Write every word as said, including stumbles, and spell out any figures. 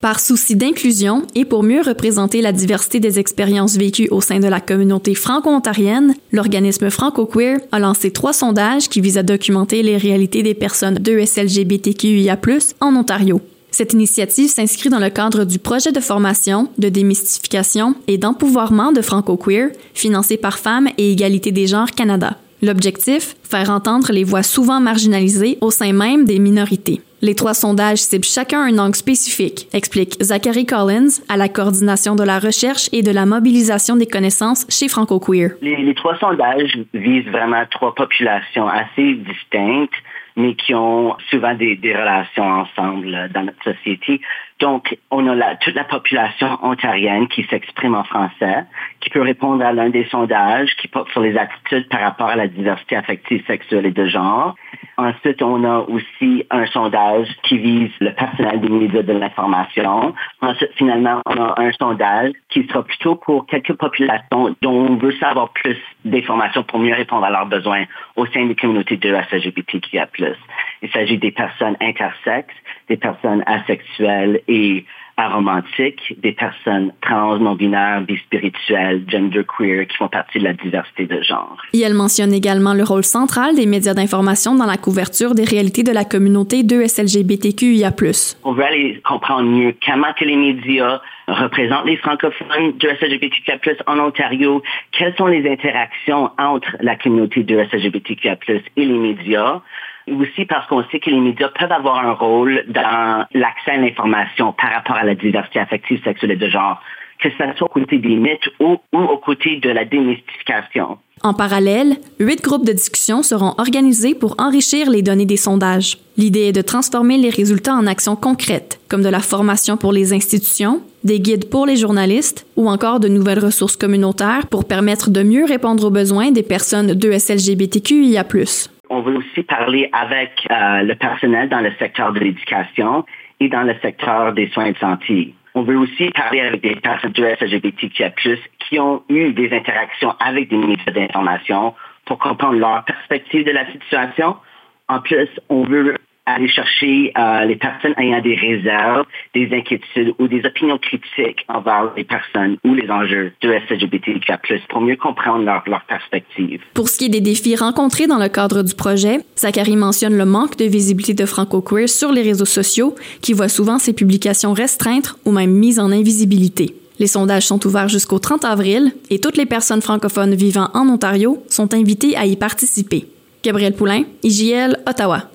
Par souci d'inclusion et pour mieux représenter la diversité des expériences vécues au sein de la communauté franco-ontarienne, l'organisme FrancoQueer a lancé trois sondages qui visent à documenter les réalités des personnes de S L G B T Q I A plus, en Ontario. Cette initiative s'inscrit dans le cadre du projet de formation, de démystification et d'empouvoirment de FrancoQueer, financé par Femmes et Égalité des genres Canada. L'objectif, faire entendre les voix souvent marginalisées au sein même des minorités. Les trois sondages ciblent chacun un angle spécifique, explique Zachary Collins à la coordination de la recherche et de la mobilisation des connaissances chez FrancoQueer. Les, les trois sondages visent vraiment trois populations assez distinctes, mais qui ont souvent des, des relations ensemble dans notre société. Donc, on a la, toute la population ontarienne qui s'exprime en français, qui peut répondre à l'un des sondages, qui porte sur les attitudes par rapport à la diversité affective, sexuelle et de genre. Ensuite, on a aussi un sondage qui vise le personnel des médias de l'information. Ensuite, finalement, on a un sondage qui sera plutôt pour quelques populations dont on veut savoir plus d'informations pour mieux répondre à leurs besoins au sein des communautés de S L G B T Q I A plus. Il s'agit des personnes intersexes, des personnes asexuelles et aromantiques, des personnes trans, non-binaires, bispirituelles, genderqueer qui font partie de la diversité de genre. Et elle mentionne également le rôle central des médias d'information dans la couverture des réalités de la communauté de S L G B T Q I A plus. On veut aller comprendre mieux comment que les médias représentent les francophones de S L G B T Q I A plus en Ontario, quelles sont les interactions entre la communauté de S L G B T Q I A plus et les médias. Aussi parce qu'on sait que les médias peuvent avoir un rôle dans l'accès à l'information par rapport à la diversité affective, sexuelle et de genre, que ce soit au côté des mythes ou, ou au côté de la démystification. En parallèle, huit groupes de discussion seront organisés pour enrichir les données des sondages. L'idée est de transformer les résultats en actions concrètes, comme de la formation pour les institutions, des guides pour les journalistes ou encore de nouvelles ressources communautaires pour permettre de mieux répondre aux besoins des personnes de S L G B T Q I A plus. On veut aussi parler avec euh, le personnel dans le secteur de l'éducation et dans le secteur des soins de santé. On veut aussi parler avec des personnes de S L G B T Q I A plus, qui ont eu des interactions avec des médias d'information pour comprendre leur perspective de la situation. En plus, on veut aller chercher euh, les personnes ayant des réserves, des inquiétudes ou des opinions critiques envers les personnes ou les enjeux de S L G B T Q I A plus, pour mieux comprendre leur, leur perspective. Pour ce qui est des défis rencontrés dans le cadre du projet, Zachary mentionne le manque de visibilité de FrancoQueer sur les réseaux sociaux, qui voit souvent ses publications restreintes ou même mises en invisibilité. Les sondages sont ouverts jusqu'au trente avril et toutes les personnes francophones vivant en Ontario sont invitées à y participer. Gabrielle Poulain, I J L, Ottawa.